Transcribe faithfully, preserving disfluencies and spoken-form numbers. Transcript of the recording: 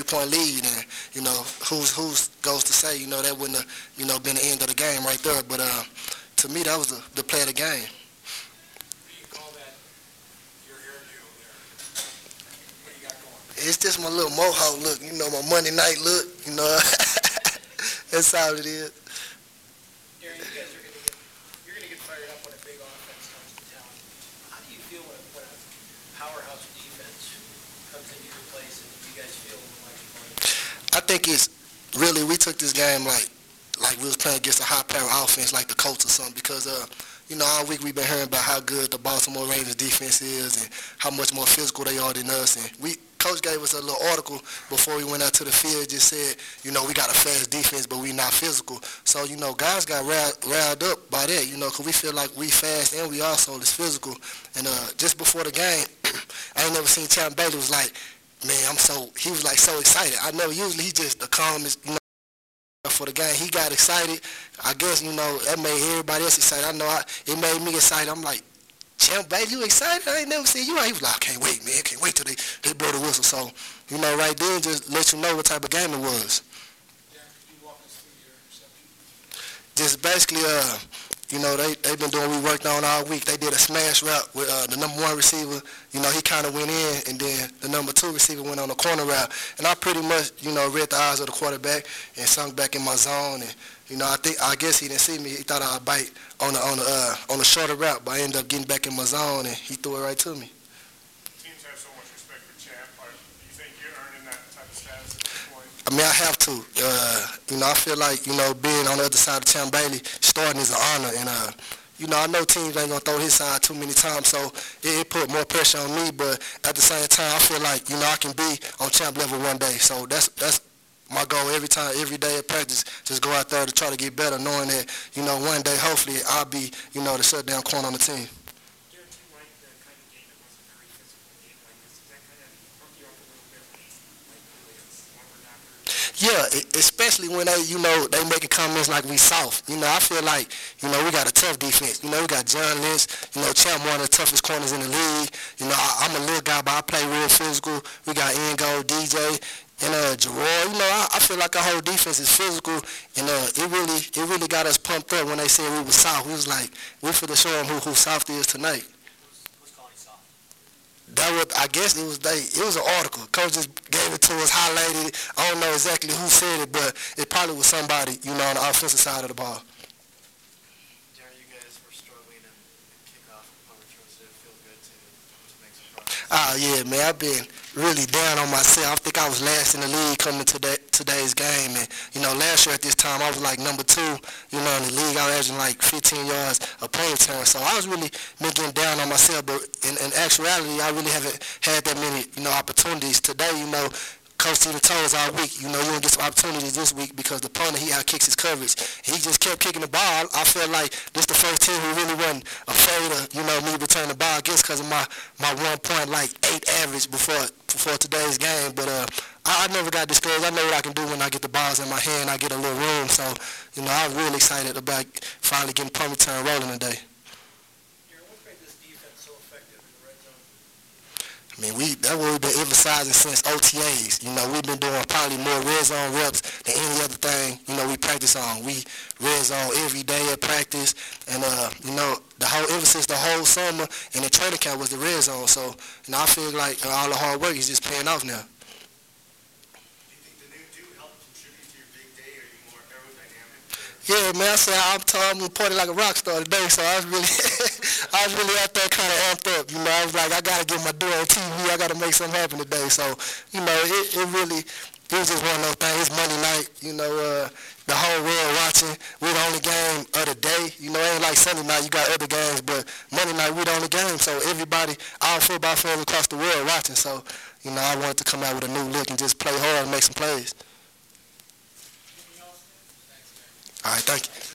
point lead, and you know, who's who's goes to say, you know, that wouldn't have, you know, been the end of the game right there. But uh, to me, that was the, the play of the game. It's just my little mohawk look, you know, my Monday night look, you know. That's all it is. Darren, you guys are going to get, you're going to get fired up when a big offense comes to town. How do you feel when a, when a powerhouse defense comes into your place, and you guys feel like you're going? I think it's really, we took this game like like we was playing against a high-power offense like the Colts or something, because uh, you know, all week we've been hearing about how good the Baltimore Ravens defense is and how much more physical they are than us. And we, Coach gave us a little article before we went out to the field, just said, you know, we got a fast defense, but we not physical. So, you know, guys got riled, riled up by that, you know, because we feel like we fast and we also is physical. And uh, just before the game, I ain't never seen Champ Bailey was like, man, I'm so, he was like so excited. I never, usually he just the calmest, you know, for the game. He got excited. I guess, you know, that made everybody else excited. I know I, it made me excited. I'm like, Champ Bailey, you excited? I ain't never seen you. He was like, I can't wait, man. I can't wait till they, they blow the whistle. So, you know, right then, just let you know what type of game it was. Yeah, could you walk us through your interception? Just basically, uh, you know, they, they've been doing what we worked on all week. They did a smash route with uh, the number one receiver. You know, he kind of went in, and then the number two receiver went on the corner route. And I pretty much, you know, read the eyes of the quarterback and sunk back in my zone. And, you know, I think I guess he didn't see me. He thought I'd bite on the on the uh, on the shorter route, but I ended up getting back in my zone, and he threw it right to me. Teams have so much respect for Champ. Are, do you think you're earning that type of status at this point? I mean, I have to. Uh, you know, I feel like, you know, being on the other side of Champ Bailey, starting is an honor, and uh, you know, I know teams ain't gonna throw his side too many times, so it, it put more pressure on me. But at the same time, I feel like, you know, I can be on Champ level one day. So that's that's. my goal every time, every day at practice, just go out there to try to get better, knowing that, you know, one day, hopefully, I'll be, you know, the shutdown corner on the team. Yeah, especially when they, you know, they making comments like we soft. You know, I feel like, you know, we got a tough defense. You know, we got John Lynch, you know, Champ, one of the toughest corners in the league. You know, I, I'm a little guy, but I play real physical. We got Ingo, D J, and uh, Gerard. You know, I, I feel like our whole defense is physical, and uh, it really, it really got us pumped up when they said we was soft. We was like, we for the show them who, who soft is tonight. That was, I guess it was they. It was an article. Coach just gave it to us, highlighted it. I don't know exactly who said it, but it probably was somebody, you know, on the offensive side of the ball. Darren, you guys were struggling in, in kickoff and punt returns. Did it feel good to, to make some progress? Oh yeah, man. I've been really down on myself. I think I was last in the league coming to that, today's game, and you know, last year at this time I was like number two, you know, in the league. I was averaging like fifteen yards a punt return, so I was really been getting down on myself. But in, in actuality, I really haven't had that many, you know, opportunities. Today, you know, Coach even told us all week, you know, you don't get some opportunities this week because the punter, he out-kicks his coverage. He just kept kicking the ball. I feel like this the first team who really wasn't afraid of, you know, me returning the ball. I guess because of my, my one point, like, eight average before before today's game. But uh, I, I never got discouraged. I know what I can do when I get the balls in my hand. I get a little room. So, you know, I'm really excited about finally getting punt return rolling today. I mean, we that's what we've been emphasizing since O T As. You know, we've been doing probably more red zone reps than any other thing, you know, we practice on. We red zone every day at practice. And, uh, you know, the whole emphasis the whole summer and the training camp was the red zone. So, you know, I feel like uh, all the hard work is just paying off now. Yeah, man, I said I'm told I'm reporting like a rock star today, so I was really, I was really out there kind of amped up. You know, I was like, I gotta get my due on T V. I gotta make something happen today. So, you know, it, it really, it was just one of those things. It's Monday night. You know, uh, the whole world watching. We're the only game of the day. You know, it ain't like Sunday night. You got other games, but Monday night we're the only game. So everybody, all football fans across the world watching. So, you know, I wanted to come out with a new look and just play hard and make some plays. All right, thank you.